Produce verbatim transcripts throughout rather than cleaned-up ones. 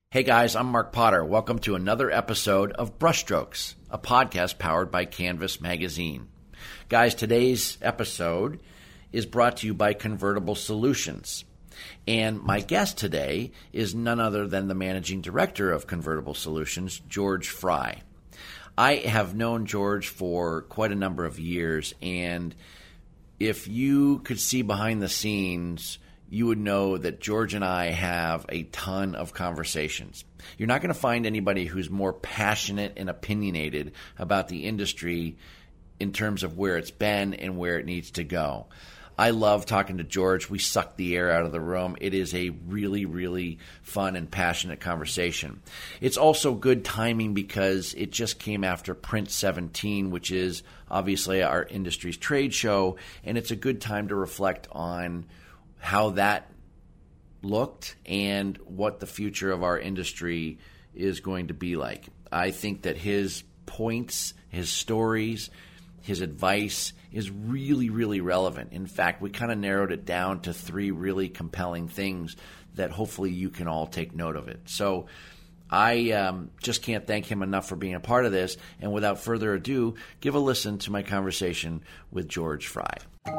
Hey guys, I'm Mark Potter. Welcome to another episode of Brushstrokes, a podcast powered by Canvas Magazine. Guys, today's episode is brought to you by Convertible Solutions. And my guest today is none other than the managing director of Convertible Solutions, George Fry. I have known George for quite a number of years, and if you could see behind the scenes, you would know that George and I have a ton of conversations. You're not going to find anybody who's more passionate and opinionated about the industry in terms of where it's been and where it needs to go. I love talking to George. We suck the air out of the room. It is a really, really fun and passionate conversation. It's also good timing because it just came after Print seventeen, which is obviously our industry's trade show, and it's a good time to reflect on how that looked and what the future of our industry is going to be like. I think that his points, his stories, his advice is really, really relevant. In fact, we kind of narrowed it down to three really compelling things that hopefully you can all take note of it. So I um, just can't thank him enough for being a part of this. And without further ado, give a listen to my conversation with George Fry.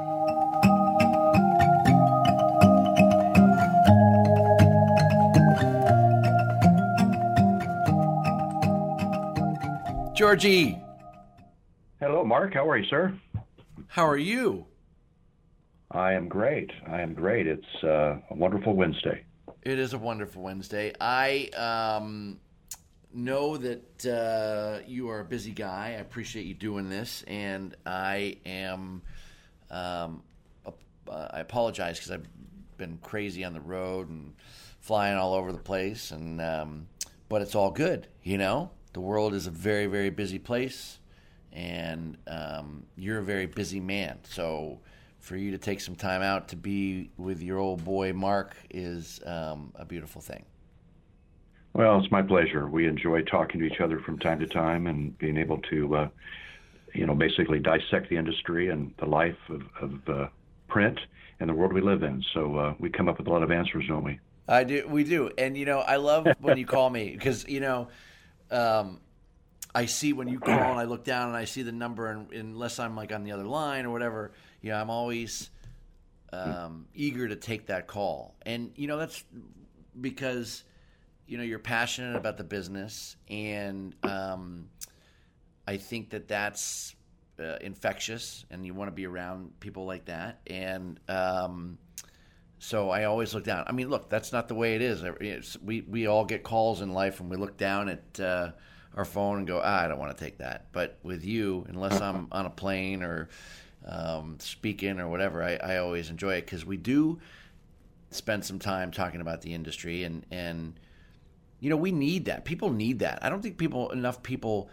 Georgie. Hello, Mark. How are you, sir? How are you? I am great. I am great. It's uh, a wonderful Wednesday. It is a wonderful Wednesday. I um, know that uh, you are a busy guy. I appreciate you doing this, and I am. Um, uh, I apologize because I've been crazy on the road and flying all over the place, and um, but it's all good, you know. The world is a very, very busy place, and um, you're a very busy man. So for you to take some time out to be with your old boy Mark is um, a beautiful thing. Well, it's my pleasure. We enjoy talking to each other from time to time and being able to, uh, you know, basically dissect the industry and the life of, of uh, print and the world we live in. So uh, we come up with a lot of answers, don't we? I do. We do. And, you know, I love when you call me because, you know, Um, I see when you call and I look down and I see the number, and unless I'm like on the other line or whatever, you know, I'm always um, eager to take that call. And, you know, that's because, you know, you're passionate about the business, and um, I think that that's uh, infectious, and you want to be around people like that. And um, so I always look down. I mean, look, that's not the way it is. It's, we, we all get calls in life, and we look down at uh, our phone and go, ah, I don't want to take that. But with you, unless I'm on a plane or um, speaking or whatever, I, I always enjoy it because we do spend some time talking about the industry. And, and, you know, we need that. People need that. I don't think people enough people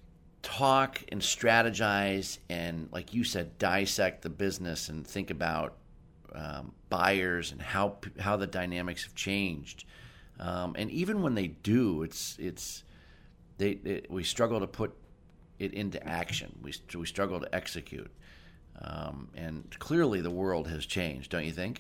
talk and strategize and, like you said, dissect the business and think about Um, buyers and how how the dynamics have changed, um, and even when they do, it's it's they, they we struggle to put it into action. We we struggle to execute, um, and clearly the world has changed, don't you think?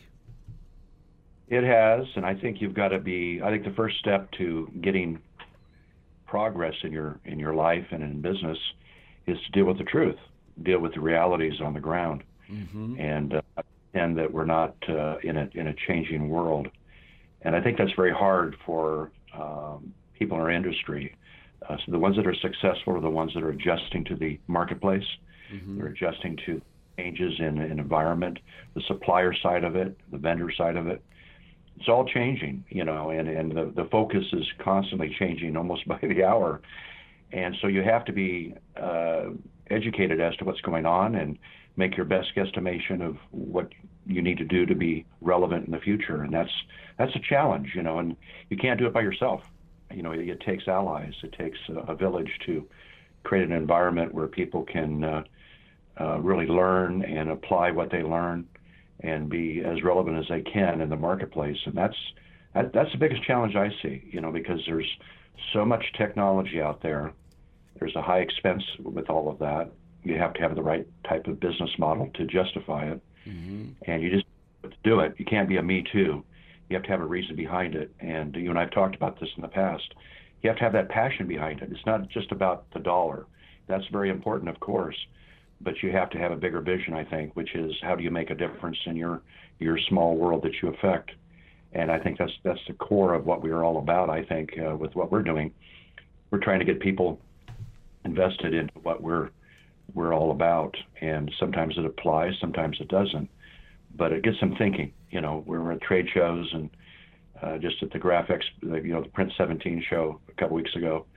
It has, and I think you've got to be. I think the first step to getting progress in your in your life and in business is to deal with the truth, deal with the realities on the ground, mm-hmm. and. Uh, and that we're not uh, in a in a changing world. And I think that's very hard for um, people in our industry. Uh, so the ones that are successful are the ones that are adjusting to the marketplace. Mm-hmm. They're adjusting to changes in an environment, the supplier side of it, the vendor side of it. It's all changing, you know, and, and the, the focus is constantly changing almost by the hour. And so you have to be uh, educated as to what's going on and make your best guesstimation of what you need to do to be relevant in the future. And that's that's a challenge, you know, and you can't do it by yourself. You know, it, it takes allies. It takes a, a village to create an environment where people can uh, uh, really learn and apply what they learn and be as relevant as they can in the marketplace. And that's that, that's the biggest challenge I see, you know, because there's so much technology out there. There's a high expense with all of that. You have to have the right type of business model to justify it. Mm-hmm. And you just have to do it. You can't be a me too. You have to have a reason behind it. And you and I have talked about this in the past. You have to have that passion behind it. It's not just about the dollar. That's very important, of course, but you have to have a bigger vision, I think, which is how do you make a difference in your your small world that you affect. And I think that's that's the core of what we are all about, I think, uh, with what we're doing. We're trying to get people invested into what we're we're all about. And sometimes it applies, sometimes it doesn't. But it gets them thinking. You know, we're at trade shows and uh, just at the Graphics, you know, the Print seventeen show a couple weeks ago.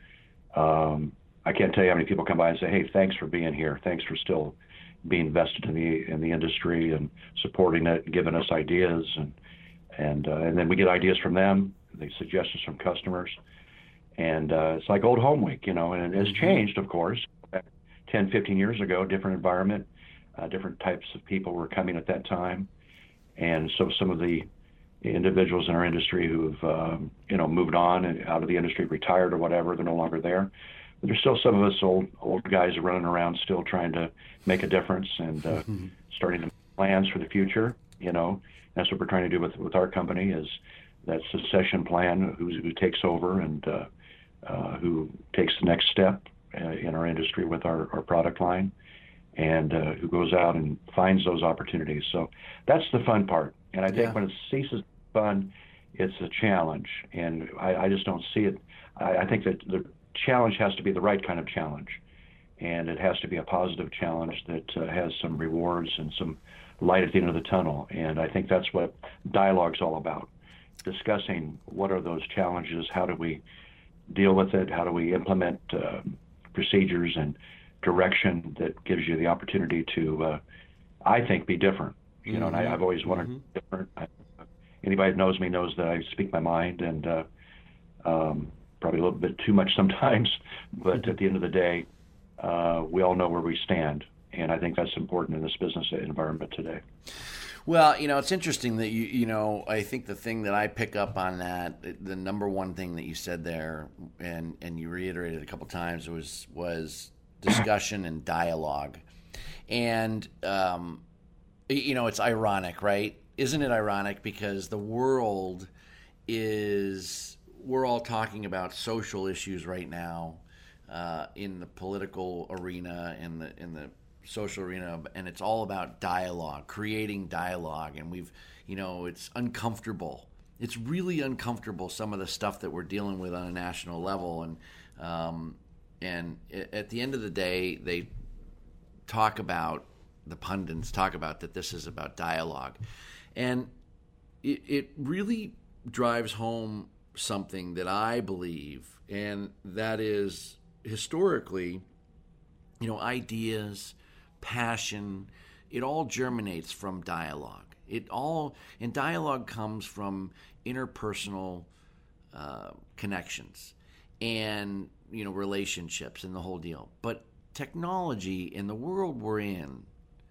Um, I can't tell you how many people come by and say, hey, thanks for being here. Thanks for still being invested in the in the industry and supporting it and giving us ideas. And and uh, and then we get ideas from them, they suggestions from customers. And uh, it's like old home week, you know, and it has changed, of course. ten, fifteen years ago, different environment, uh, different types of people were coming at that time. And so some of the individuals in our industry who've, um, you know, moved on and out of the industry, retired or whatever, they're no longer there. But there's still some of us old old guys running around still trying to make a difference and uh, mm-hmm. starting to make plans for the future, you know. That's what we're trying to do with, with our company is that succession plan, who, who takes over and uh, uh, who takes the next step uh, in our industry with our, our product line, and uh, who goes out and finds those opportunities. So that's the fun part. And I think yeah. when it ceases fun, it's a challenge. And I, I just don't see it. I, I think that the challenge has to be the right kind of challenge. And it has to be a positive challenge that uh, has some rewards and some light at the end of the tunnel. And I think that's what dialogue's all about, discussing what are those challenges, how do we deal with it, how do we implement uh, procedures and direction that gives you the opportunity to, uh, I think, be different. You mm-hmm. know, and I, I've always wanted mm-hmm. to be different. I, anybody that knows me knows that I speak my mind, and uh, um, probably a little bit too much sometimes, but mm-hmm. at the end of the day, uh, we all know where we stand, and I think that's important in this business environment today. Well, you know, it's interesting that you, you know, I think the thing that I pick up on that, the number one thing that you said there, and, and you reiterated a couple times, was was discussion and dialogue. And, um, you know, it's ironic, right? Isn't it ironic? Because the world is, we're all talking about social issues right now uh, in the political arena, in the in the social arena, and it's all about dialogue, creating dialogue. And we've, you know, it's uncomfortable. It's really uncomfortable, some of the stuff that we're dealing with on a national level. And, um, and at the end of the day, they talk about, the pundits talk about that this is about dialogue. And it, it really drives home something that I believe, and that is historically, you know, ideas, passion, it all germinates from dialogue. It all, and dialogue comes from interpersonal uh, connections and, you know, relationships and the whole deal. But technology in the world we're in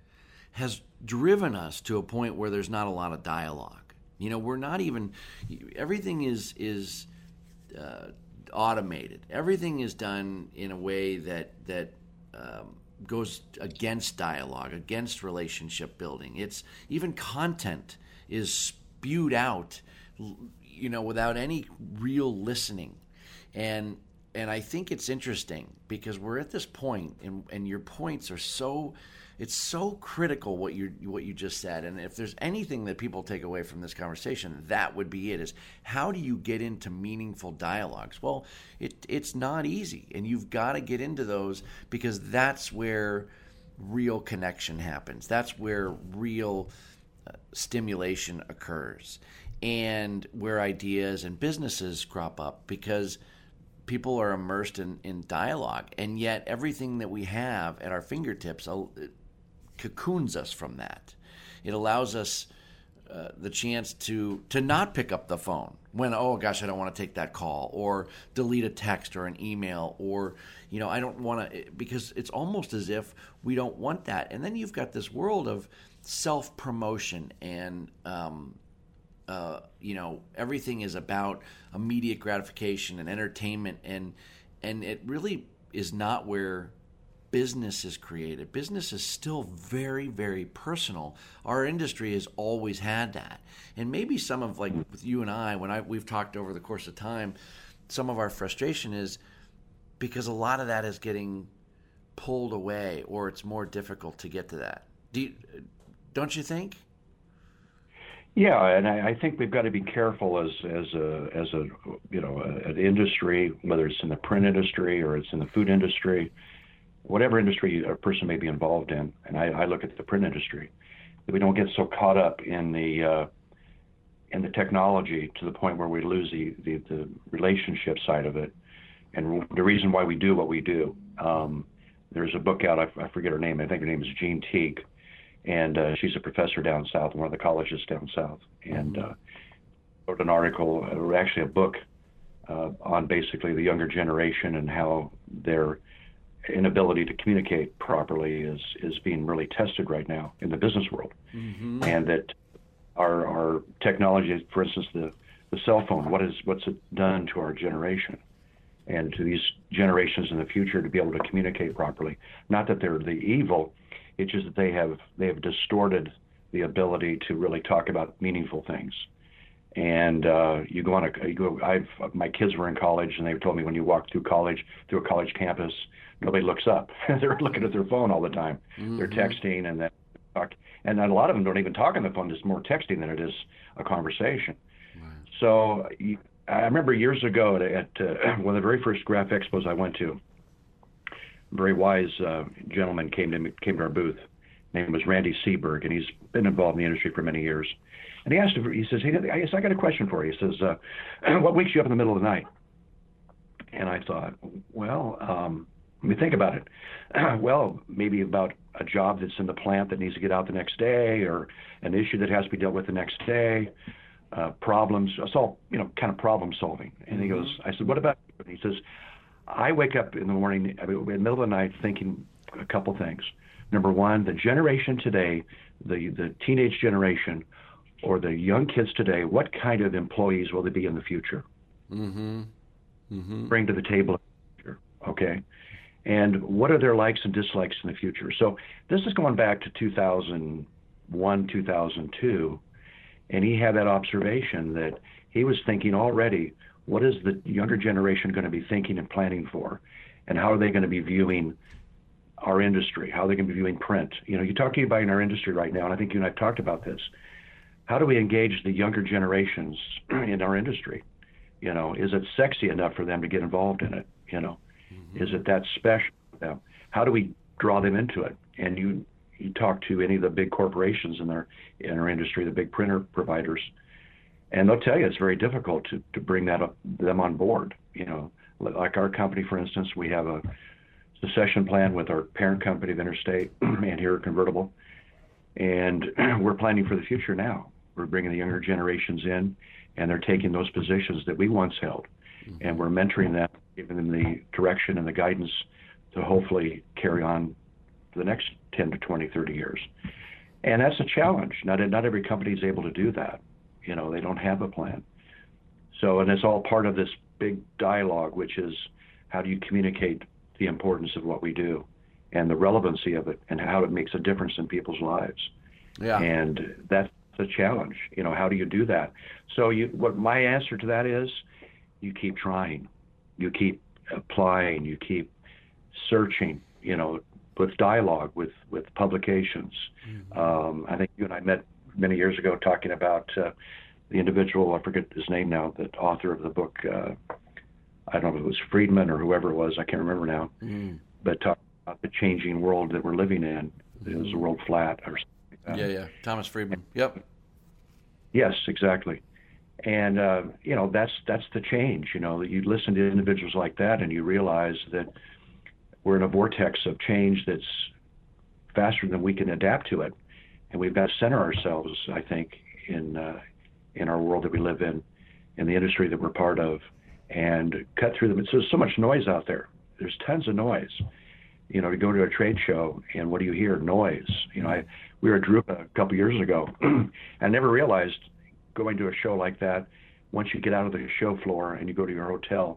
has driven us to a point where there's not a lot of dialogue. You know, we're not even, everything is is uh, automated. Everything is done in a way that that um, goes against dialogue, against relationship building. It's even content is spewed out, you know, without any real listening. And and I think it's interesting because we're at this point, and and your points are so, it's so critical what you what you just said. And if there's anything that people take away from this conversation, that would be it, is how do you get into meaningful dialogues? Well, it it's not easy, and you've got to get into those because that's where real connection happens. That's where real uh, stimulation occurs, and where ideas and businesses crop up because people are immersed in, in dialogue, and yet everything that we have at our fingertips uh, cocoons us from that. It allows us uh, the chance to to not pick up the phone when, oh gosh, I don't want to take that call, or delete a text or an email, or, you know, I don't want to, because it's almost as if we don't want that. And then you've got this world of self-promotion and um, Uh, you know, everything is about immediate gratification and entertainment, and and it really is not where business is created. Business is still very, very personal. Our industry has always had that. And maybe some of, like with you and I, when I we've talked over the course of time, some of our frustration is because a lot of that is getting pulled away, or it's more difficult to get to that. Do you, don't you think? Yeah, and I, I think we've got to be careful as as a as a you know a, an industry, whether it's in the print industry or it's in the food industry, whatever industry a person may be involved in. And I, I look at the print industry, that we don't get so caught up in the uh, in the technology to the point where we lose the, the the relationship side of it, and the reason why we do what we do. Um, there's a book out, I, I forget her name. I think her name is Jean Teague. And uh, she's a professor down south, one of the colleges down south, and uh, wrote an article, or actually a book, uh, on basically the younger generation and how their inability to communicate properly is is being really tested right now in the business world, mm-hmm. and that our our technology, for instance, the the cell phone, what is what's it done to our generation, and to these generations in the future to be able to communicate properly. Not that they're the evil. It's just that they have they have distorted the ability to really talk about meaningful things. And uh, you go on a you go. I've my kids were in college, and they told me when you walk through college, through a college campus, nobody looks up. They're looking at their phone all the time. Mm-hmm. They're texting, and then talk. And a lot of them don't even talk on the phone. It's more texting than it is a conversation. Right. So I remember years ago at, at uh, one of the very first Graph Expos I went to. A very wise uh, gentleman came to came to our booth. His name was Randy Seberg, and he's been involved in the industry for many years. And he asked, he says, hey, I guess I got a question for you. He says, uh, what wakes you up in the middle of the night? And I thought, well, um, let me think about it. Well, maybe about a job that's in the plant that needs to get out the next day, or an issue that has to be dealt with the next day, uh, problems. It's all, you know, kind of problem solving. And he goes, I said, what about you? And he says, I wake up in the morning, I mean, in the middle of the night, thinking a couple things. Number one, the generation today, the, the teenage generation, or the young kids today, what kind of employees will they be in the future? Mm-hmm. Mm-hmm. Bring to the table in the future, okay? And what are their likes and dislikes in the future? So this is going back to two thousand one, two thousand two, and he had that observation that he was thinking already, what is the younger generation going to be thinking and planning for? And how are they going to be viewing our industry? How are they going to be viewing print? You know, you talk to you about in our industry right now, and I think you and I have talked about this. How do we engage the younger generations in our industry? You know, is it sexy enough for them to get involved in it? You know, mm-hmm. Is it that special for them? How do we draw them into it? And you you talk to any of the big corporations in our in our industry, the big printer providers, and they'll tell you it's very difficult to, to bring that up, them on board. You know, like our company, for instance, we have a succession plan with our parent company of Interstate and here at Convertible, and we're planning for the future now. We're bringing the younger generations in, and they're taking those positions that we once held, mm-hmm. and we're mentoring them, giving them the direction and the guidance to hopefully carry on for the next ten to twenty, thirty years. And that's a challenge. Not not every company is able to do that. You know, they don't have a plan. So, and it's all part of this big dialogue, which is how do you communicate the importance of what we do and the relevancy of it and how it makes a difference in people's lives. Yeah. And that's the challenge. You know, how do you do that? So you, what my answer to that is, you keep trying, you keep applying, you keep searching, you know, with dialogue, with, with publications. Mm-hmm. Um, I think you and I met many years ago talking about uh, the individual, I forget his name now, the author of the book, uh, I don't know if it was Friedman or whoever it was, I can't remember now, mm. but talking about the changing world that we're living in. Mm. Is the world flat or something like that? Yeah, yeah, Thomas Friedman, yep. Yes, exactly. And, uh, you know, that's that's the change, you know, that you listen to individuals like that and you realize that we're in a vortex of change that's faster than we can adapt to it. And we've got to center ourselves, I think, in uh, in our world that we live in, in the industry that we're part of, and cut through them. So there's so much noise out there. There's tons of noise. You know, to go to a trade show, and what do you hear? Noise. You know, I we were at Drupa a couple years ago. I never realized going to a show like that, once you get out of the show floor and you go to your hotel,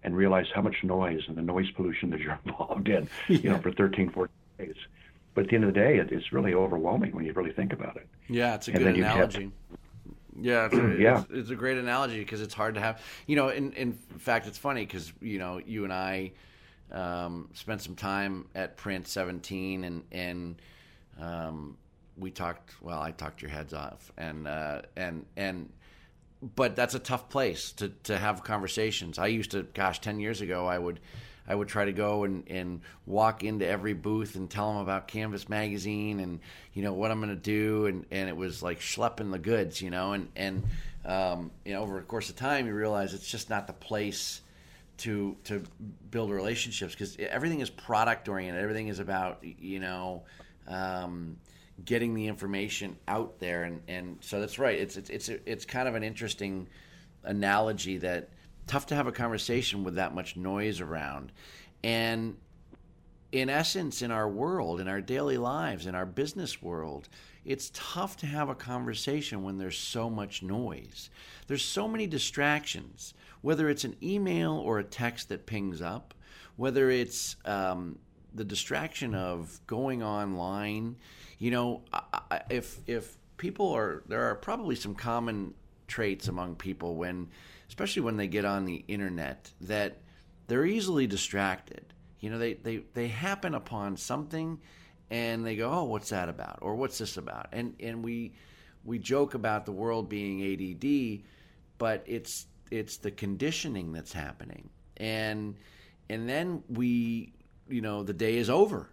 and realize how much noise and the noise pollution that you're involved in, yeah. you know, for thirteen, fourteen days. But at the end of the day, it, it's really overwhelming when you really think about it. Yeah, it's a and good analogy. To... Yeah, it's a, yeah. It's, it's a great analogy because it's hard to have. You know, in, in fact, it's funny because, you know, you and I um, spent some time at Print seventeen and, and um, we talked, well, I talked your heads off. And, uh, and, and, but that's a tough place to, to have conversations. I used to, gosh, ten years ago, I would, I would try to go and, and walk into every booth and tell them about Canvas Magazine and, you know, what I'm going to do. And, and it was like schlepping the goods, you know, and, and um, you know, over the course of time, you realize it's just not the place to, to build relationships because everything is product oriented. Everything is about, you know, um, getting the information out there. And, and so that's right. It's, it's, it's, it's kind of an interesting analogy that, tough to have a conversation with that much noise around. And in essence, in our world, in our daily lives, in our business world, it's tough to have a conversation when there's so much noise. There's so many distractions, whether it's an email or a text that pings up, whether it's um, the distraction of going online. You know, I, if if people are, there are probably some common traits among people when, especially when they get on the internet, that they're easily distracted. You know, they, they, they happen upon something and they go, oh, what's that about? Or what's this about? And and we we joke about the world being A D D, but it's it's the conditioning that's happening. And and then we, you know, the day is over.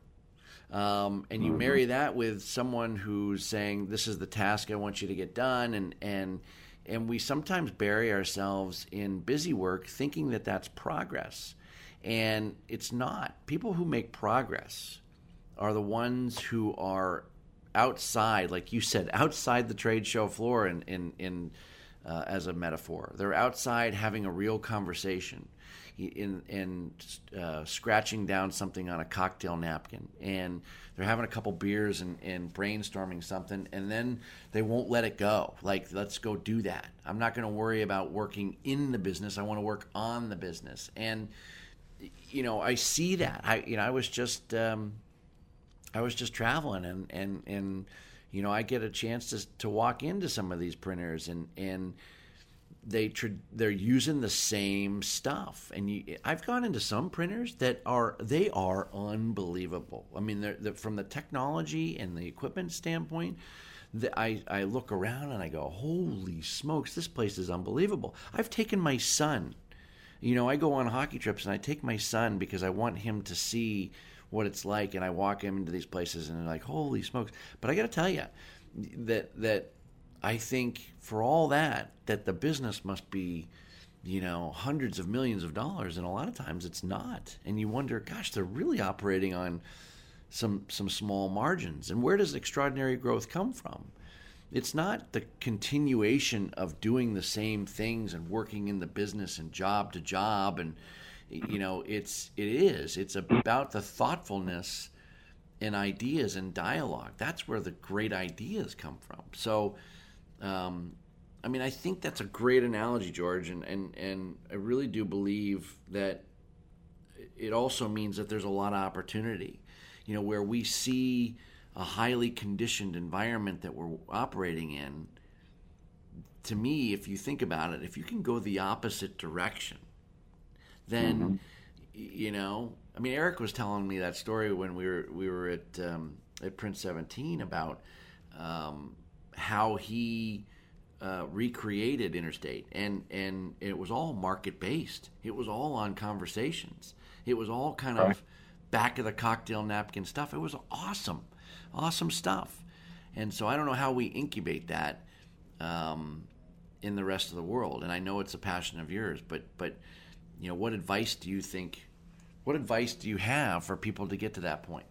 Um, and you mm-hmm. marry that with someone who's saying, this is the task I want you to get done. And, and, And we sometimes bury ourselves in busy work thinking that that's progress. And it's not. People who make progress are the ones who are outside, like you said, outside the trade show floor in, in, in uh, as a metaphor. They're outside having a real conversation, in, in uh, scratching down something on a cocktail napkin. And they're having a couple beers and, and brainstorming something, and then they won't let it go. Like, let's go do that. I'm not going to worry about working in the business. I want to work on the business. And, you know, I see that. I, you know, I was just, um, I was just traveling, and, and, and, you know, I get a chance to to walk into some of these printers, and, and they tr- they're using the same stuff. And you, I've gone into some printers that are they are unbelievable. I mean, they're, they're, from the technology and the equipment standpoint, the, I I look around and I go, holy smokes, this place is unbelievable. I've taken my son. You know, I go on hockey trips and I take my son because I want him to see what it's like, and I walk him into these places and they're like, holy smokes. But I got to tell you that that I think for all that, that the business must be, you know, hundreds of millions of dollars, and a lot of times it's not. And you wonder, gosh, they're really operating on some some small margins. And where does extraordinary growth come from? It's not the continuation of doing the same things and working in the business and job to job, and you know, it's it is. It's about the thoughtfulness and ideas and dialogue. That's where the great ideas come from. So, um, I mean, I think that's a great analogy, George, and, and, and I really do believe that it also means that there's a lot of opportunity, you know, where we see a highly conditioned environment that we're operating in. To me, if you think about it, if you can go the opposite direction, then, mm-hmm. you know, I mean, Eric was telling me that story when we were we were at um, at Print seventeen about um, how he uh, recreated Interstate, and and it was all market based. It was all on conversations. It was all kind of back of the cocktail napkin stuff. It was awesome, awesome stuff. And so I don't know how we incubate that um, in the rest of the world. And I know it's a passion of yours, but but you know, what advice do you think? What advice do you have for people to get to that point?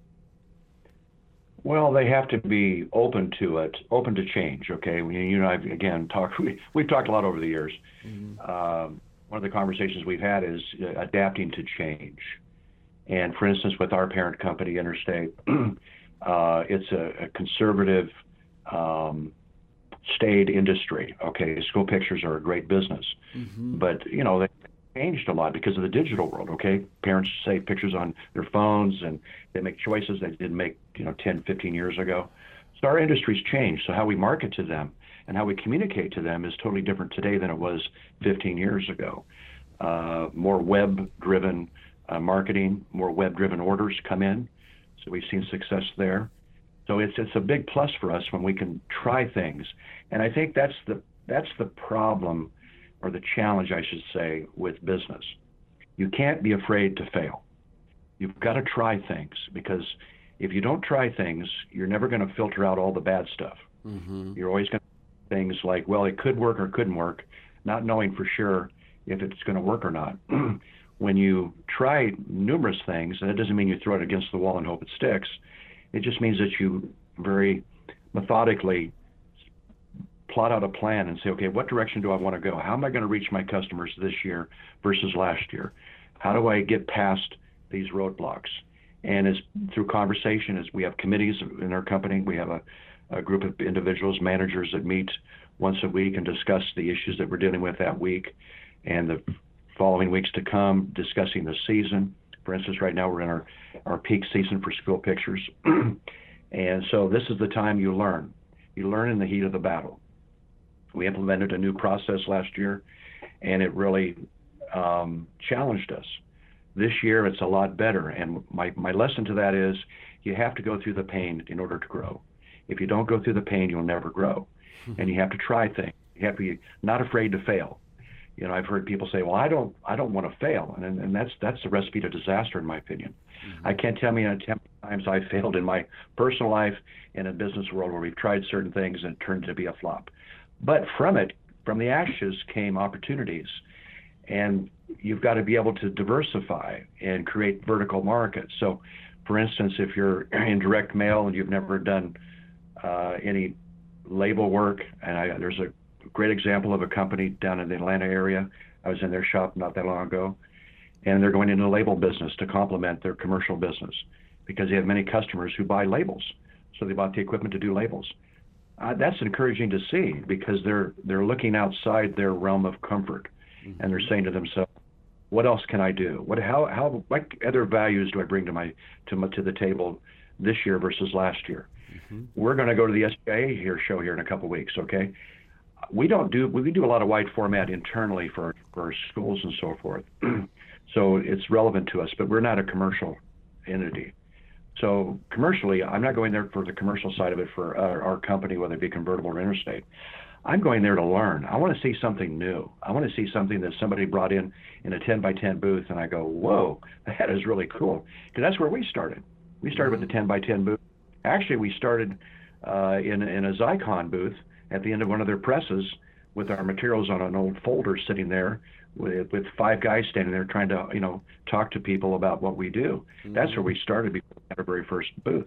Well, they have to be open to it, open to change. Okay, we, you know, I've again talked. We, we've talked a lot over the years. Mm-hmm. Um, one of the conversations we've had is uh, adapting to change. And for instance, with our parent company, Interstate, uh, it's a, a conservative, um, staid industry. Okay, school pictures are a great business, mm-hmm. but you know they changed a lot because of the digital world. Okay, parents save pictures on their phones, and they make choices they didn't make, you know, ten, fifteen years ago. So our industry's changed. So how we market to them and how we communicate to them is totally different today than it was fifteen years ago. Uh, more web-driven uh, marketing, more web-driven orders come in. So we've seen success there. So it's it's a big plus for us when we can try things. And I think that's the that's the problem, or the challenge, I should say, with business. You can't be afraid to fail. You've got to try things, because if you don't try things, you're never going to filter out all the bad stuff. Mm-hmm. You're always going to do things like, well, it could work or couldn't work, not knowing for sure if it's going to work or not. When you try numerous things, and it doesn't mean you throw it against the wall and hope it sticks, it just means that you very methodically plot out a plan and say, okay, what direction do I want to go? How am I going to reach my customers this year versus last year? How do I get past these roadblocks? And as through conversation, as we have committees in our company, we have a, a group of individuals, managers that meet once a week and discuss the issues that we're dealing with that week and the following weeks to come, discussing the season. For instance, right now we're in our, our peak season for school pictures. And so this is the time you learn. You learn in the heat of the battle. We implemented a new process last year, and it really um, challenged us. This year, it's a lot better. And my, my lesson to that is you have to go through the pain in order to grow. If you don't go through the pain, you'll never grow. Mm-hmm. And you have to try things. You have to be not afraid to fail. You know, I've heard people say, well, I don't I don't want to fail. And, and that's that's a recipe to disaster, in my opinion. Mm-hmm. I can't tell me how many times I failed in my personal life, in a business world where we've tried certain things and it turned to be a flop. But from it, from the ashes came opportunities. And you've got to be able to diversify and create vertical markets. So, for instance, if you're in direct mail and you've never done uh, any label work, and I, there's a great example of a company down in the Atlanta area. I was in their shop not that long ago, and they're going into the label business to complement their commercial business because they have many customers who buy labels. So they bought the equipment to do labels. Uh, that's encouraging to see because they're they're looking outside their realm of comfort, mm-hmm. and they're saying to themselves, "What else can I do? What how how what other values do I bring to my to my, to the table this year versus last year?" Mm-hmm. We're going to go to the S P I A here show here in a couple of weeks. Okay, we don't do we do a lot of wide format internally for for our schools and so forth, so it's relevant to us. But we're not a commercial entity. So commercially, I'm not going there for the commercial side of it for our, our company, whether it be convertible or interstate. I'm going there to learn. I want to see something new. I want to see something that somebody brought in in a ten by ten booth, and I go, whoa, that is really cool. Because that's where we started. We started mm-hmm. with the ten by ten booth. Actually, we started uh, in, in a Zycon booth at the end of one of their presses with our materials on an old folder sitting there with, with five guys standing there trying to, you know, talk to people about what we do. Mm-hmm. That's where we started before we had our very first booth.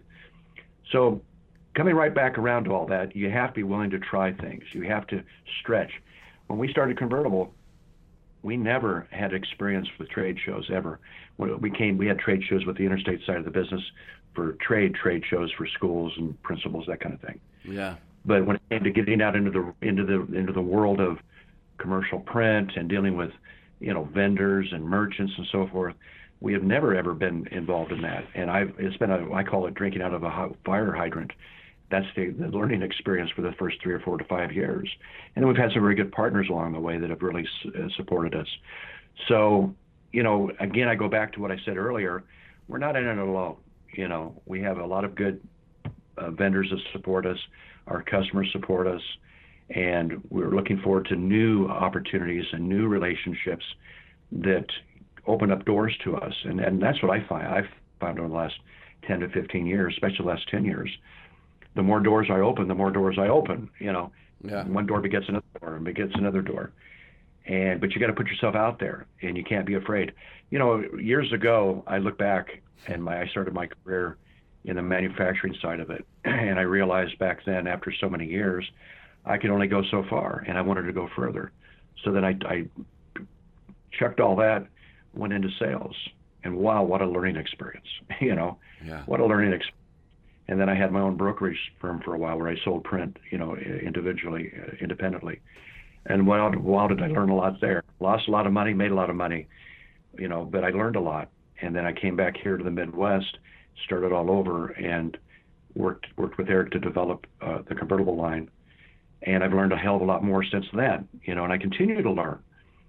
So coming right back around to all that, you have to be willing to try things. You have to stretch. When we started Convertible, we never had experience with trade shows ever. When we came, we had trade shows with the interstate side of the business for trade, trade shows for schools and principals, that kind of thing. Yeah. But when it came to getting out into the into the into the world of commercial print and dealing with, you know, vendors and merchants and so forth, we have never ever been involved in that. And I've it's been a I call it drinking out of a fire hydrant. That's the, the learning experience for the first three or four to five years. And then we've had some very good partners along the way that have really uh, supported us. So, you know, again, I go back to what I said earlier. We're not in it alone. You know, we have a lot of good uh, vendors that support us. Our customers support us. And we're looking forward to new opportunities and new relationships that open up doors to us. And, and that's what I find. I've found over the last ten to fifteen years, especially the last ten years. The more doors I open, the more doors I open, you know. Yeah. One door begets another door and begets another door. And but you got to put yourself out there, and you can't be afraid. You know, years ago, I look back, and my, I started my career in the manufacturing side of it. And I realized back then, after so many years, I could only go so far, and I wanted to go further. So then I, I chucked all that, went into sales. And wow, what a learning experience, you know. Yeah. What a learning experience. And then I had my own brokerage firm for a while where I sold print, you know, individually, uh, independently. And wow, wow, did I learn a lot there. Lost a lot of money, made a lot of money, you know, but I learned a lot. And then I came back here to the Midwest, started all over, and worked worked with Eric to develop uh, the convertible line. And I've learned a hell of a lot more since then, you know, and I continue to learn.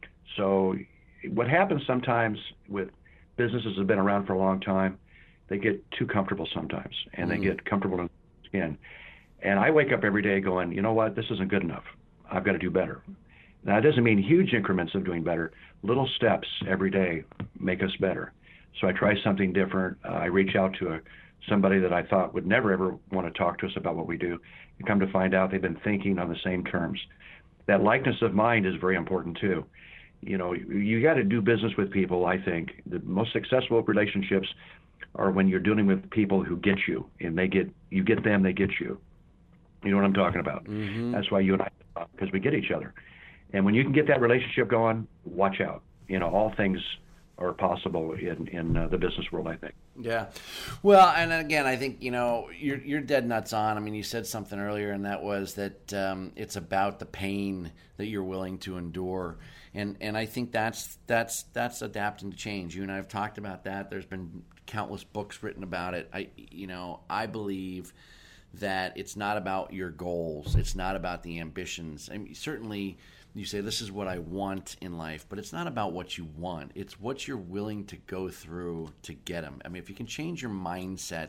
So what happens sometimes with businesses that have been around for a long time, they get too comfortable sometimes, and mm. they get comfortable in their skin. And I wake up every day going, you know what, this isn't good enough. I've got to do better. Now, it doesn't mean huge increments of doing better. Little steps every day make us better. So I try something different. Uh, I reach out to a, somebody that I thought would never, ever want to talk to us about what we do. And come to find out they've been thinking on the same terms. That likeness of mind is very important, too. You know, you got to do business with people, I think. The most successful relationships are when you're dealing with people who get you, and they get you get them, they get you. You know what I'm talking about? Mm-hmm. That's why you and I talk, because we get each other. And when you can get that relationship going, watch out. You know, all things are possible in in uh, the business world, I think. Yeah. Well, and again, I think, you know, you're you're dead nuts on. I mean, you said something earlier, and that was that um, it's about the pain that you're willing to endure. And and I think that's that's that's adapting to change. You and I have talked about that. There's been countless books written about it. I you know, I believe that it's not about your goals. It's not about the ambitions. I mean, certainly you say this is what I want in life, but it's not about what you want. It's what you're willing to go through to get them. I mean, if you can change your mindset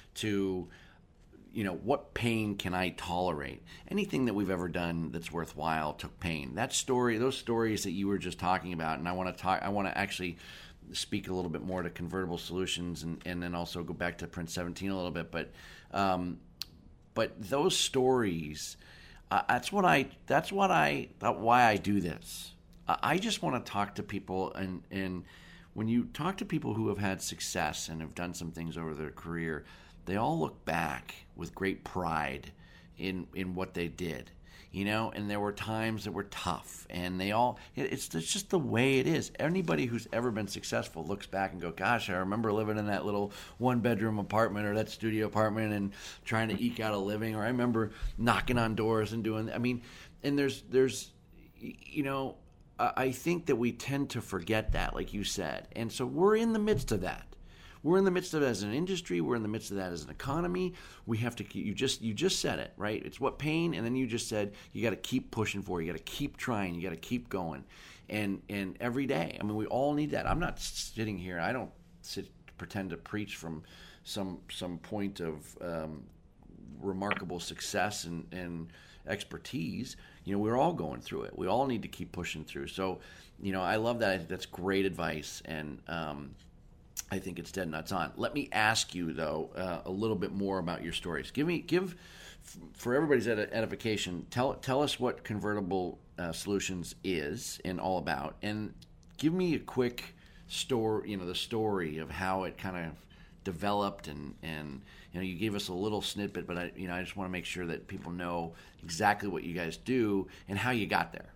to, you know, what pain can I tolerate? Anything that we've ever done that's worthwhile took pain. That story, those stories that you were just talking about, and I want to talk, I want to actually speak a little bit more to Convertible Solutions, and, and then also go back to Print seventeen a little bit. But, um, but those stories, uh, that's what I, that's what I, that why I do this. Uh, I just want to talk to people, and and when you talk to people who have had success and have done some things over their career, they all look back with great pride in in what they did, you know, and there were times that were tough, and they all, it's, it's just the way it is. Anybody who's ever been successful looks back and go, gosh, I remember living in that little one-bedroom apartment or that studio apartment and trying to eke out a living, or I remember knocking on doors and doing, I mean, and there's, there's, you know, I think that we tend to forget that, like you said, and so we're in the midst of that. We're in the midst of it as an industry. We're in the midst of that as an economy. We have to. You just you just said it, right? It's what pain, and then you just said you got to keep pushing for it. You got to keep trying. You got to keep going, and and every day. I mean, we all need that. I'm not sitting here. I don't sit pretend to preach from some some point of um, remarkable success and and expertise. You know, we're all going through it. We all need to keep pushing through. So, you know, I love that. I think that's great advice, and um, I think it's dead nuts on. Let me ask you, though, uh, a little bit more about your stories. Give me, give, for everybody's edification, tell tell us what Convertible uh, Solutions is and all about, and give me a quick story. You know, the story of how it kind of developed, and and you know, you gave us a little snippet, but I you know I just want to make sure that people know exactly what you guys do and how you got there.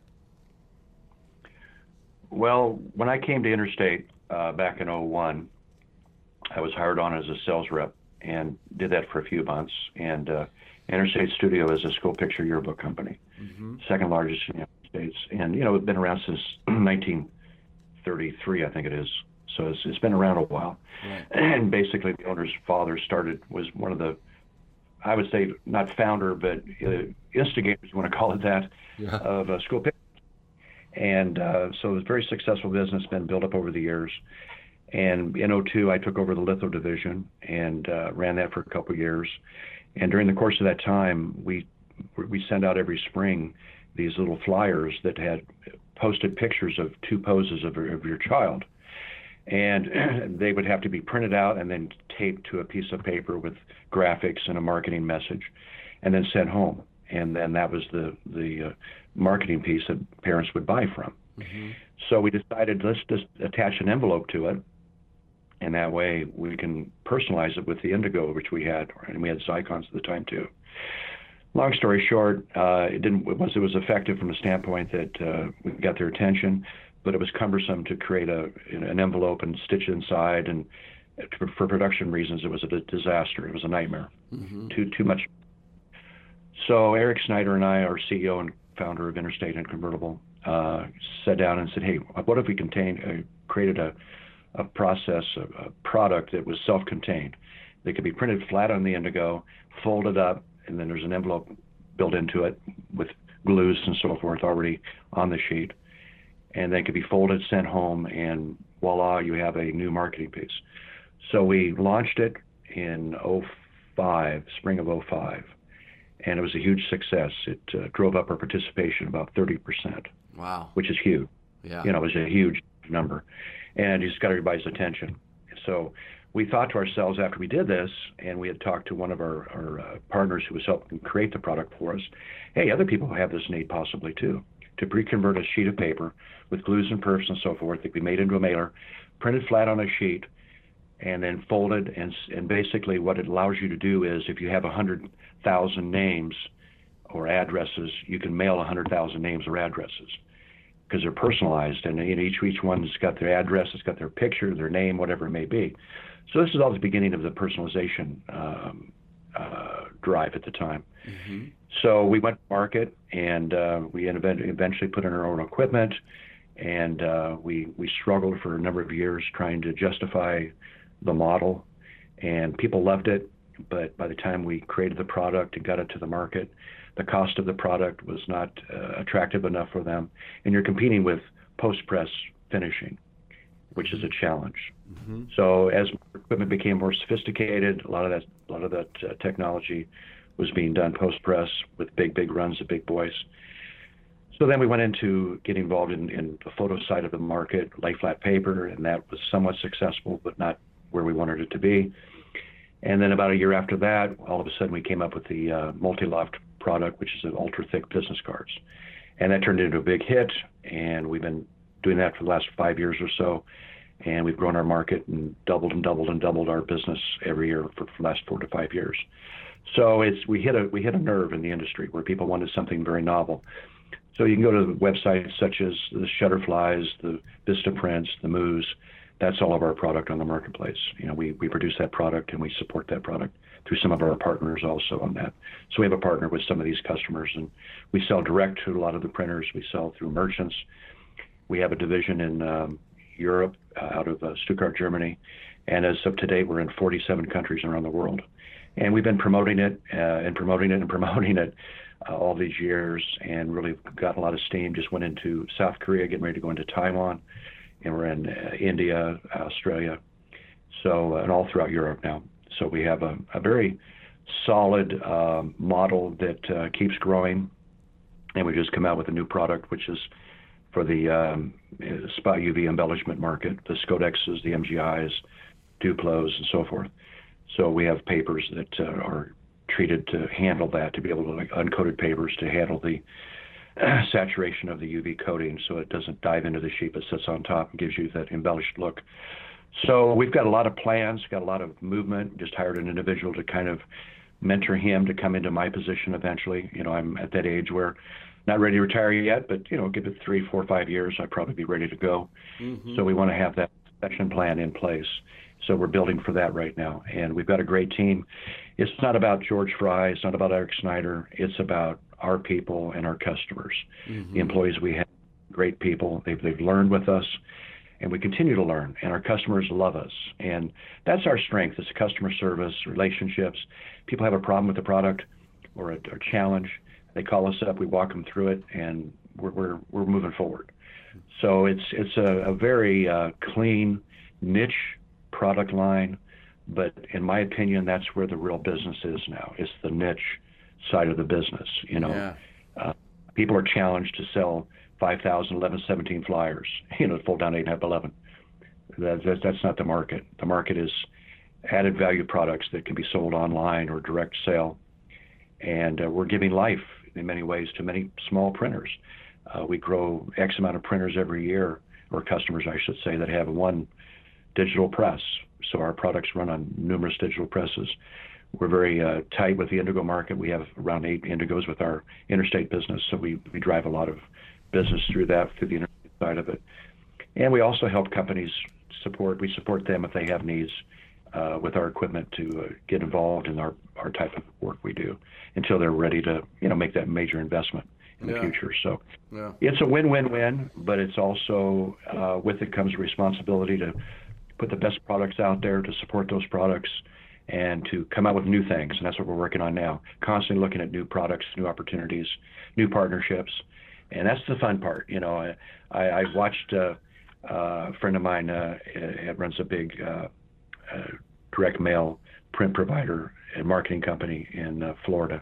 Well, when I came to Interstate uh, back in oh one. I was hired on as a sales rep and did that for a few months. And uh, Interstate Studio is a school picture yearbook company, mm-hmm. second largest in the United States. And, you know, it's been around since nineteen thirty-three, I think it is. So it's, it's been around a while. Right. And basically the owner's father started, was one of the, I would say, not founder, but uh, instigators, you want to call it that, yeah. of uh, school pictures. And uh, so it was a very successful business, been built up over the years. And in oh two, I took over the litho division and uh, ran that for a couple of years. And during the course of that time, we we sent out every spring these little flyers that had posted pictures of two poses of, of your child. And they would have to be printed out and then taped to a piece of paper with graphics and a marketing message, and then sent home. And then that was the, the uh, marketing piece that parents would buy from. Mm-hmm. So we decided, let's just attach an envelope to it. And that way we can personalize it with the indigo, which we had, and we had Zycons at the time too. Long story short, uh, it didn't. It was it was effective from the standpoint that uh, we got their attention, but it was cumbersome to create a an envelope and stitch it inside, and for production reasons, it was a disaster. It was a nightmare. Mm-hmm. Too too much. So Eric Snyder and I, our C E O and founder of Interstate and Convertible, uh, sat down and said, hey, what if we contain, uh, created a, a process, a, a product that was self-contained. They could be printed flat on the Indigo, folded up, and then there's an envelope built into it with glues and so forth already on the sheet. And they could be folded, sent home, and voila, you have a new marketing piece. So we launched it in oh five, spring of oh five, and it was a huge success. It uh, drove up our participation about thirty percent. Wow. Which is huge. Yeah. You know, it was a huge number. And you just got everybody's attention. So we thought to ourselves after we did this, and we had talked to one of our, our uh, partners who was helping create the product for us, hey, other people have this need possibly too, to pre-convert a sheet of paper with glues and perfs and so forth that we made into a mailer, printed flat on a sheet, and then folded. And, and basically what it allows you to do is if you have one hundred thousand names or addresses, you can mail one hundred thousand names or addresses because they're personalized, and you know, each, each one's got their address, it's got their picture, their name, whatever it may be. So this is all the beginning of the personalization um, uh, drive at the time. Mm-hmm. So we went to market, and uh, we eventually put in our own equipment, and uh, we we struggled for a number of years trying to justify the model, and people loved it. But by the time we created the product and got it to the market, the cost of the product was not uh, attractive enough for them. And you're competing with post-press finishing, which is a challenge. Mm-hmm. So as equipment became more sophisticated, a lot of that, a lot of that uh, technology was being done post-press with big, big runs of big boys. So then we went into getting involved in, in the photo side of the market, lay flat paper, and that was somewhat successful, but not where we wanted it to be. And then about a year after that, all of a sudden we came up with the uh, multi-loft product, which is an ultra-thick business cards. And that turned into a big hit, and we've been doing that for the last five years or so. And we've grown our market and doubled and doubled and doubled our business every year for, for the last four to five years. So it's we hit a we hit a nerve in the industry where people wanted something very novel. So you can go to websites such as the Shutterflies, the Vistaprints, the Moos. That's all of our product on the marketplace. You know, we, we produce that product and we support that product through some of our partners also on that. So we have a partner with some of these customers, and we sell direct to a lot of the printers. We sell through merchants. We have a division in um, Europe, uh, out of uh, Stuttgart, Germany, and as of today, we're in forty-seven countries around the world. And we've been promoting it uh, and promoting it and promoting it uh, all these years, and really got a lot of steam. Just went into South Korea, getting ready to go into Taiwan, and we're in uh, India, Australia, so uh, and all throughout Europe now. So we have a, a very solid uh, model that uh, keeps growing, and we just come out with a new product, which is for the um, spot U V embellishment market, the Scodexes, the M G Is, Duplos, and so forth. So we have papers that uh, are treated to handle that, to be able to, like uncoated papers, to handle the uh, saturation of the U V coating so it doesn't dive into the sheet but sits on top and gives you that embellished look. So we've got a lot of plans, got a lot of movement, just hired an individual to kind of mentor him to come into my position eventually. You know, I'm at that age where not ready to retire yet, but, you know, give it three, four, five years, I'd probably be ready to go. Mm-hmm. So we want to have that succession plan in place. So we're building for that right now. And we've got a great team. It's not about George Fry. It's not about Eric Snyder. It's about our people and our customers. Mm-hmm. The employees we have, great people. They've, they've learned with us, and we continue to learn. And our customers love us. And that's our strength. It's customer service, relationships. People have a problem with the product or a, a challenge. They call us up. We walk them through it, and we're we're, we're moving forward. So it's it's a, a very uh, clean, niche product line, but in my opinion, that's where the real business is now. It's the niche side of the business. You know, yeah. uh, people are challenged to sell five thousand, eleven, seventeen flyers. You know, fold down eight and a half, eleven. That, that, that's not the market. The market is added value products that can be sold online or direct sale, and uh, we're giving life in many ways to many small printers. Uh, we grow X amount of printers every year, or customers, I should say, that have one digital press. So our products run on numerous digital presses. We're very uh, tight with the Indigo market. We have around eight Indigos with our interstate business, so we, we drive a lot of business through that, through the interstate side of it. And we also help companies support, we support them if they have needs uh, with our equipment to uh, get involved in our, our type of work we do until they're ready to, you know, make that major investment in yeah. the future. So yeah. it's a win-win-win, but it's also, uh, with it comes responsibility to put the best products out there, to support those products, and to come out with new things. And that's what we're working on now, constantly looking at new products, new opportunities, new partnerships. And that's the fun part. You know, I, I, I watched uh, uh, a friend of mine uh, it runs a big uh, uh, direct mail print provider and marketing company in uh, Florida.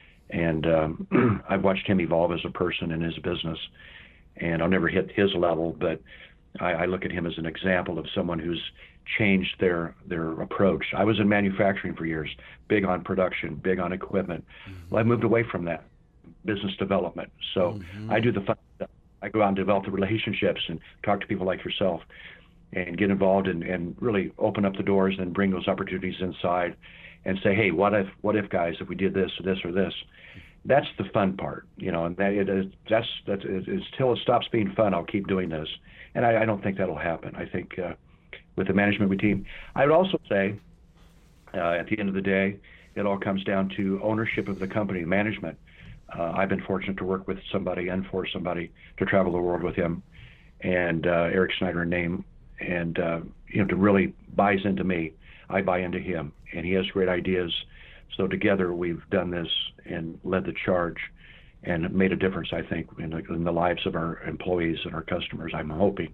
And um, I've watched him evolve as a person in his business. And I'll never hit his level, but I, I look at him as an example of someone who's changed their their approach. I was in manufacturing for years, big on production, big on equipment. Mm-hmm. Well, I moved away from that, business development. So mm-hmm. I do the fun stuff. I go out and develop the relationships and talk to people like yourself and get involved and, and really open up the doors and bring those opportunities inside and say, hey, what if, what if guys, if we did this or this or this? That's the fun part, you know, and that it is, that's, that's, until it stops being fun, I'll keep doing this. And I, I don't think that'll happen. I think uh, with the management team, I would also say uh, at the end of the day, it all comes down to ownership of the company, management. Uh, I've been fortunate to work with somebody and for somebody to travel the world with him, and uh, Eric Snyder in name, and uh, you know, to really buys into me. I buy into him, and he has great ideas. So together we've done this and led the charge and made a difference, I think, in the, in the lives of our employees and our customers, I'm hoping.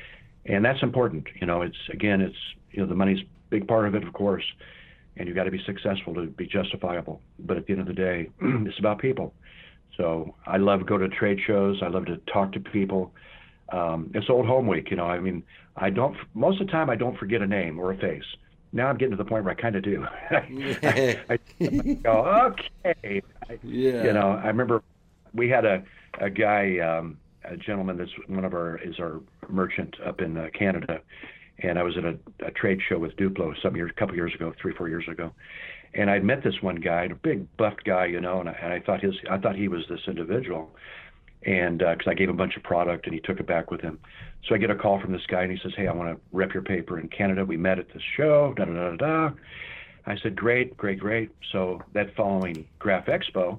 And that's important. You know, it's, again, it's, you know, the money's a big part of it, of course, and you've got to be successful to be justifiable. But at the end of the day, it's about people. So I love to go to trade shows. I love to talk to people. Um, it's Old Home Week, you know, I mean, I don't, most of the time I don't forget a name or a face. Now I'm getting to the point where I kind of do. I, I, I go, okay. Yeah. You know, I remember we had a, a guy, um, a gentleman that's one of our, is our merchant up in uh, Canada. And I was at a, a trade show with Duplo some years, a couple years ago, three, four years ago. And I'd met this one guy, a big buffed guy, you know, and I, and I thought his, I thought he was this individual. And because uh, I gave him a bunch of product and he took it back with him. So I get a call from this guy and he says, hey, I want to rep your paper in Canada. We met at this show, da da da da da. I said, great, great, great. So that following Graph Expo,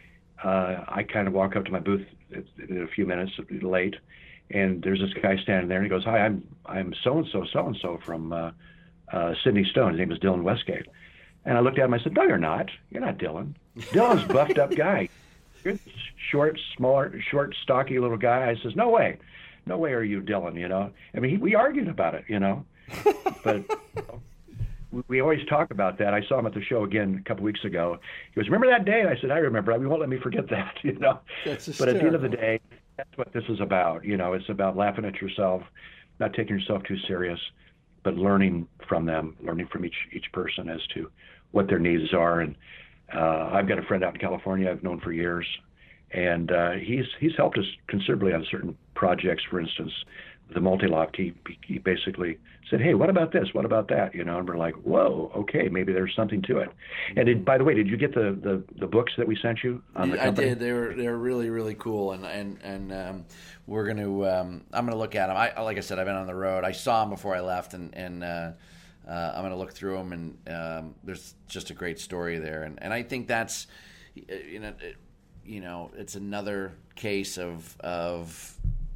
uh, I kind of walk up to my booth in a few minutes late, and there's this guy standing there and he goes, hi, I'm I'm so-and-so, so-and-so from uh, uh, Sydney Stone. His name is Dylan Westgate. And I looked at him, I said, no, you're not. You're not Dylan. Dylan's a buffed up guy. You're short, smaller, short, stocky little guy. I says, no way. No way are you Dylan, you know. I mean, he, we argued about it, you know. But you know, we, we always talk about that. I saw him at the show again a couple weeks ago. He goes, remember that day? And I said, I remember. I mean, won't let me forget that, you know. That's but at the end of the day, that's what this is about. You know, it's about laughing at yourself, not taking yourself too serious, but learning from them, learning from each each person as to what their needs are. And uh, I've got a friend out in California I've known for years, and uh, he's he's helped us considerably on certain projects. For instance, the multi-loft, he, he basically said, hey, what about this? What about that? You know, and we're like, whoa, okay, maybe there's something to it. And did, by the way, did you get the, the, the books that we sent you on the company? I did. They were they're really really cool, and and and um, we're gonna um, I'm gonna look at them. I like I said, I've been on the road. I saw them before I left, and and uh, uh, I'm gonna look through them. And um, there's just a great story there, and and I think that's you know it, you know it's another case of of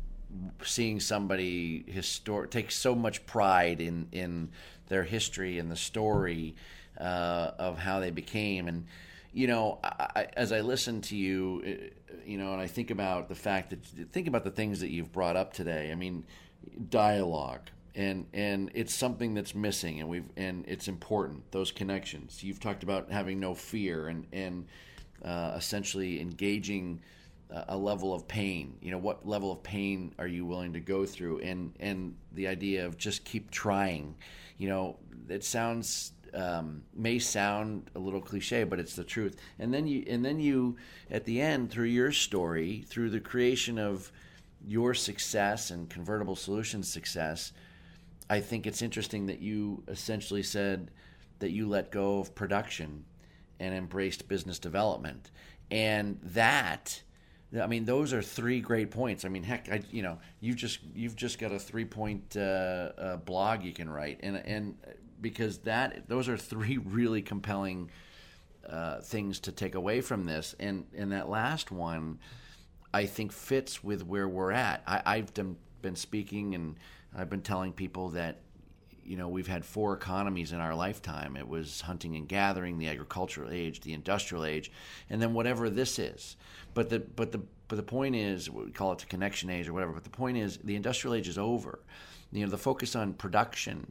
seeing somebody histor- take so much pride in, in their history and the story uh, of how they became. And, you know, I, as I listen to you, you know, and I think about the fact that, think about the things that you've brought up today. I mean, dialogue, and, and it's something that's missing, and we've, and it's important, those connections. You've talked about having no fear and, and uh, essentially engaging a level of pain. You know, what level of pain are you willing to go through? And and the idea of just keep trying. You know, it sounds um, may sound a little cliche, but it's the truth. And then you and then you at the end, through your story, through the creation of your success and Convertible Solutions success, I think it's interesting that you essentially said that you let go of production and embraced business development, and that. I mean, those are three great points. I mean, heck, I, you know, you've just you've just got a three-point uh, uh, blog you can write, and and because that those are three really compelling uh, things to take away from this. And and that last one, I think fits with where we're at. I, I've done, been speaking and I've been telling people that, you know, we've had four economies in our lifetime. It was hunting and gathering, the agricultural age, the industrial age, and then whatever this is. But the but the but the point is, we call it the connection age or whatever. But the point is, the industrial age is over. You know, the focus on production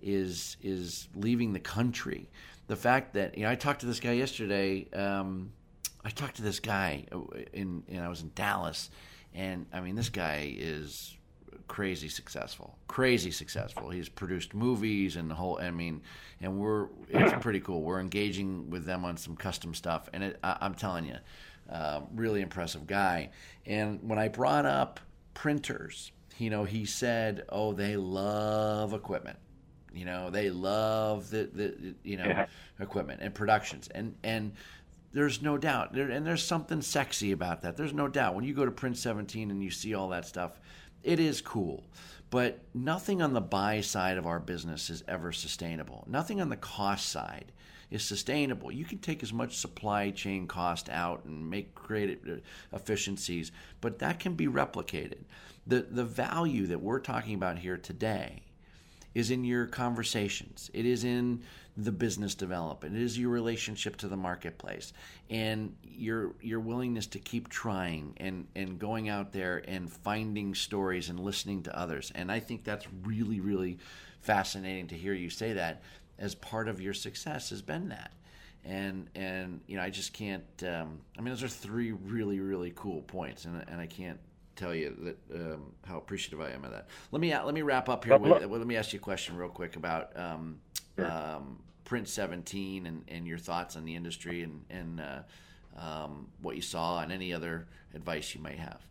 is is leaving the country. The fact that, you know, I talked to this guy yesterday. Um, I talked to this guy in, and I was in Dallas, and I mean, this guy is crazy successful, crazy successful. He's produced movies and the whole, I mean, and we're, it's pretty cool. We're engaging with them on some custom stuff. And it, I, I'm telling you, uh, really impressive guy. And when I brought up printers, you know, he said, oh, they love equipment. You know, they love the, the you know, yeah. equipment and productions. And, and there's no doubt. There, and there's something sexy about that. There's no doubt. When you go to Print seventeen and you see all that stuff, it is cool, but nothing on the buy side of our business is ever sustainable. Nothing on the cost side is sustainable. You can take as much supply chain cost out and make create efficiencies, but that can be replicated. The the value that we're talking about here today is in your conversations. It is in the business development. It is your relationship to the marketplace and your your willingness to keep trying and, and going out there and finding stories and listening to others. And I think that's really, really fascinating to hear you say that as part of your success has been that. And, and you know, I just can't, um, I mean, those are three really, really cool points. And, and I can't tell you that um, how appreciative I am of that. Let me let me wrap up here. With, let me ask you a question real quick about um, sure. um, Print seventeen and, and your thoughts on the industry and, and uh, um, what you saw and any other advice you might have.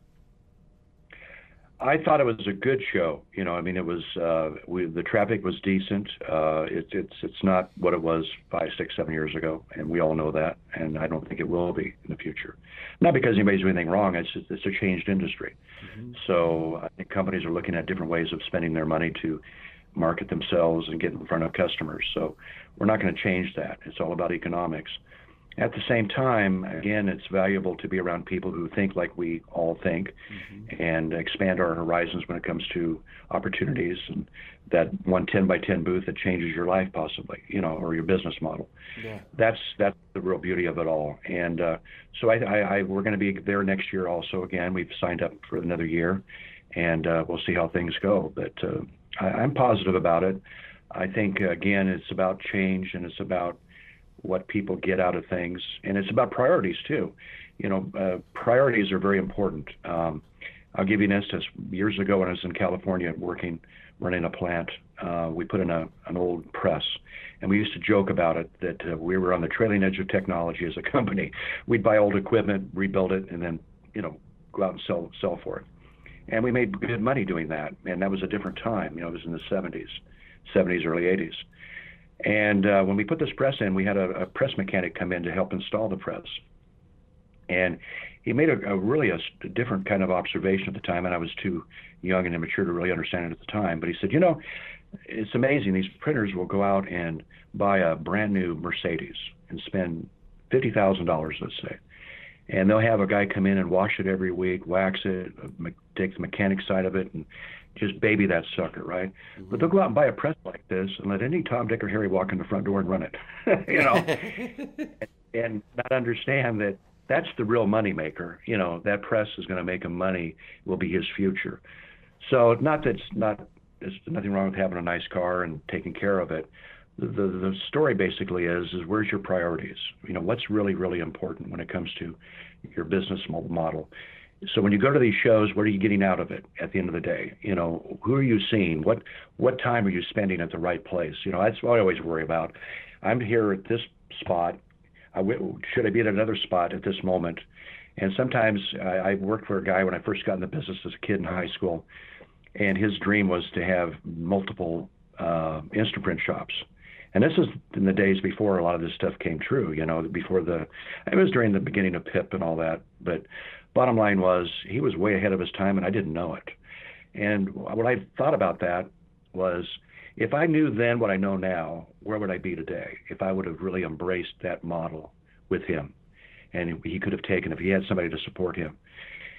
I thought it was a good show. You know, I mean, it was uh, we, the traffic was decent. Uh, it, it's it's not what it was five, six, seven years ago, and we all know that. And I don't think it will be in the future. Not because anybody's doing anything wrong. It's just, it's a changed industry. Mm-hmm. So I think companies are looking at different ways of spending their money to market themselves and get in front of customers. So we're not going to change that. It's all about economics. At the same time, again, it's valuable to be around people who think like we all think, mm-hmm. and expand our horizons when it comes to opportunities, and that one ten by ten booth that changes your life possibly, you know, or your business model. Yeah. That's that's the real beauty of it all. And uh, so I, I, I we're going to be there next year also. Again, we've signed up for another year, and uh, we'll see how things go. But uh, I, I'm positive about it. I think, again, it's about change, and it's about what people get out of things, and it's about priorities too. You know, uh, priorities are very important. Um, I'll give you an instance. Years ago, when I was in California working, running a plant, uh, we put in a, an old press, and we used to joke about it that uh, we were on the trailing edge of technology as a company. We'd buy old equipment, rebuild it, and then, you know, go out and sell sell for it. And we made good money doing that, and that was a different time. You know, it was in the seventies, seventies, early eighties. And uh, when we put this press in, we had a, a press mechanic come in to help install the press. And he made a, a really a, a different kind of observation at the time, and I was too young and immature to really understand it at the time. But he said, you know, it's amazing. These printers will go out and buy a brand new Mercedes and spend fifty thousand dollars, let's say. And they'll have a guy come in and wash it every week, wax it, take the mechanic side of it, and just baby that sucker, right? Mm-hmm. But they'll go out and buy a press like this and let any Tom, Dick, or Harry walk in the front door and run it, you know, and, and not understand that that's the real money maker. You know, that press is going to make him money, will be his future. So not that it's not, there's nothing wrong with having a nice car and taking care of it. The, the, the story basically is, is where's your priorities? You know, what's really, really important when it comes to your business model? So when you go to these shows, what are you getting out of it at the end of the day? You know, who are you seeing? What what time are you spending at the right place? You know, that's what I always worry about. I'm here at this spot. I w- should I be at another spot at this moment? And sometimes I, I worked for a guy when I first got in the business as a kid in high school, and his dream was to have multiple uh, Instaprint shops. And this is in the days before a lot of this stuff came true, you know, before the, it was during the beginning of P I P and all that. But bottom line was, he was way ahead of his time, and I didn't know it. And what I thought about that was, if I knew then what I know now, where would I be today if I would have really embraced that model with him? And he could have taken, if he had somebody to support him.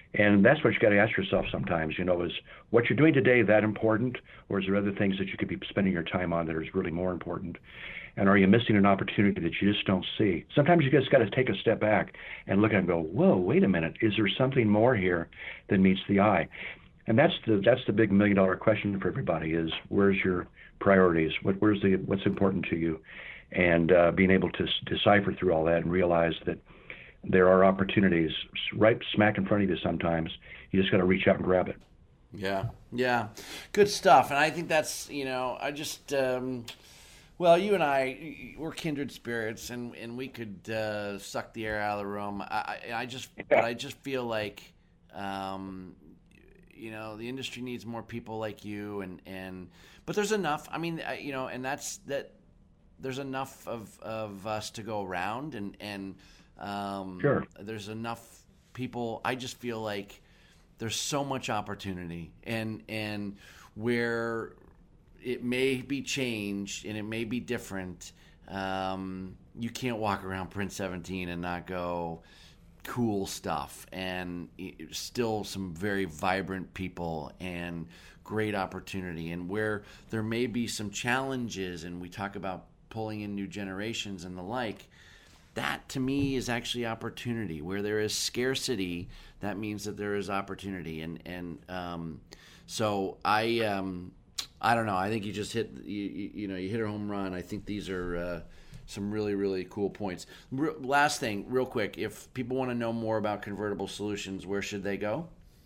And that's what you got to ask yourself sometimes, you know, is what you're doing today that important, or is there other things that you could be spending your time on that are really more important? And are you missing an opportunity that you just don't see? Sometimes you just got to take a step back and look at it and go, whoa, wait a minute, is there something more here than meets the eye? And that's the that's the big million dollar question for everybody is where's your priorities? What where's the what's important to you? And uh, being able to s- decipher through all that and realize that there are opportunities right smack in front of you sometimes. You just got to reach out and grab it. Yeah, yeah. Good stuff. And I think that's, you know, I just, um, well, you and I, we're kindred spirits, and, and we could uh, suck the air out of the room. I, I, I just, yeah. but I just feel like, um, you know, the industry needs more people like you, and, and but there's enough. I mean, you know, and that's that. There's enough of, of us to go around, and and um, sure. there's enough people. I just feel like there's so much opportunity, and and where it may be changed and it may be different. Um, you can't walk around Print seventeen and not go cool stuff, and still some very vibrant people and great opportunity. And where there may be some challenges, and we talk about pulling in new generations and the like, that to me is actually opportunity. Where there is scarcity, that means that there is opportunity. And and um, so I um, I don't know. I think you just hit you, you know you hit a home run. I think these are uh, some really really cool points. Re- last thing, real quick, if people want to know more about Convertible Solutions, where should they go?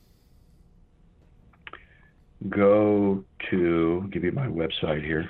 Go to I'll give you my website here.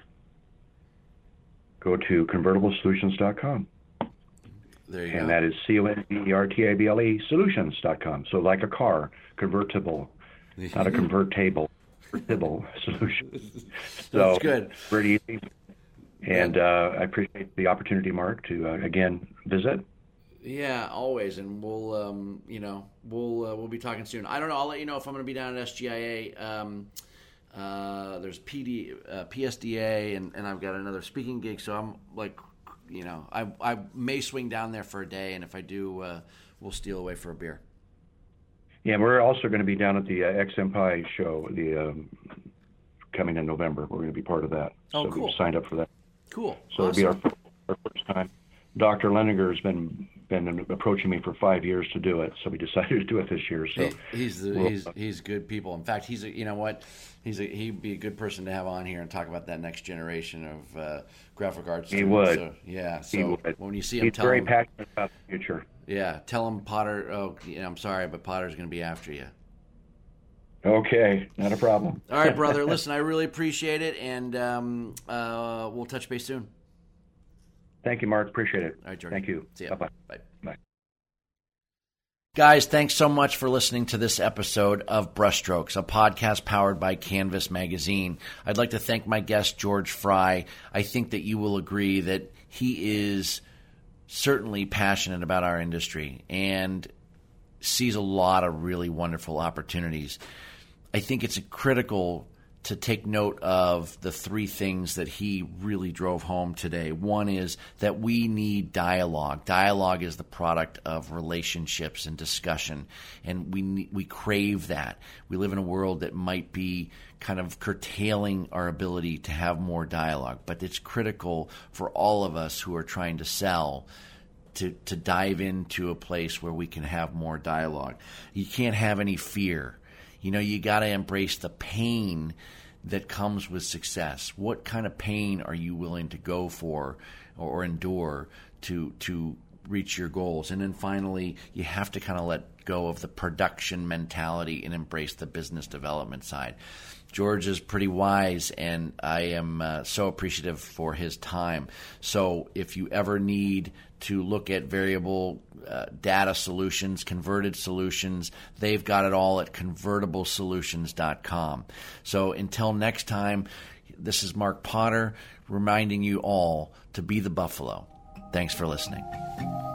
Go to convertible solutions dot com. There you and go. that is C O N V E R T A B L E solutions dot com. So like a car, convertible, not a convertible, convertible solution. So that's good. Pretty easy. And uh, I appreciate the opportunity, Mark, to uh, again visit. Yeah, always, and we'll um, you know we'll uh, we'll be talking soon. I don't know. I'll let you know if I'm going to be down at S G I A. Um, Uh, there's P D, uh, P S D A, and, and I've got another speaking gig, so I'm like, you know, I I may swing down there for a day, and if I do, uh, we'll steal away for a beer. Yeah, we're also going to be down at the uh, X M P I show, the um, coming in November. We're going to be part of that. Oh, so cool. we've signed up for that. Cool. So Awesome. it'll be our, our first time. Doctor Leninger has been been approaching me for five years to do it, so we decided to do it this year. So he, he's the, we'll, he's he's good people. In fact, he's a, you know what, he's a, he'd be a good person to have on here and talk about that next generation of uh, graphic arts. He would. So, yeah. So he would. when you see him, he's tell very him, passionate about the future. Yeah, tell him Potter. Oh, you know, I'm sorry, but Potter's going to be after you. Okay, not a problem. All right, brother. Listen, I really appreciate it, and um, uh, we'll touch base soon. Thank you, Mark. Appreciate it. All right, Jordan. Thank you. See ya. Bye-bye. Bye. Bye. Guys, thanks so much for listening to this episode of Brushstrokes, a podcast powered by Canvas Magazine. I'd like to thank my guest, George Fry. I think that you will agree that he is certainly passionate about our industry and sees a lot of really wonderful opportunities. I think it's critical to take note of the three things that he really drove home today. One is that we need dialogue. Dialogue is the product of relationships and discussion, and we we crave that. We live in a world that might be kind of curtailing our ability to have more dialogue, but it's critical for all of us who are trying to sell to, to dive into a place where we can have more dialogue. You can't have any fear. You know, you got to embrace the pain that comes with success. What kind of pain are you willing to go for or endure to to reach your goals? And then finally, you have to kind of let go of the production mentality and embrace the business development side. George is pretty wise, and I am uh, so appreciative for his time. So if you ever need to look at variable uh, data solutions, converted solutions, they've got it all at convertible solutions dot com. So until next time, this is Mark Potter reminding you all to be the buffalo. Thanks for listening.